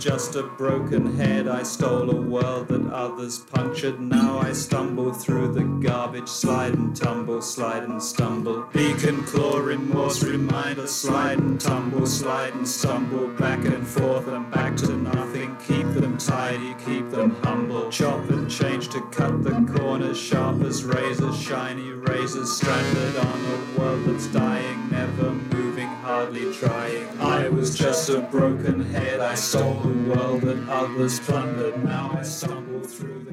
just a broken head. I stole a world that others punctured. Now I stumble through the garbage, slide and tumble, slide and stumble. Beacon, claw, remorse, reminder, slide and tumble, slide and stumble. Back and forth and back to nothing. Keep them tidy, keep them humble. Chop and change to cut the corners, sharp as razors, shiny razors, stranded on a world that's dying, never moving, hardly trying. I was just a broken head. I stole the world that others plundered. Now I stumble through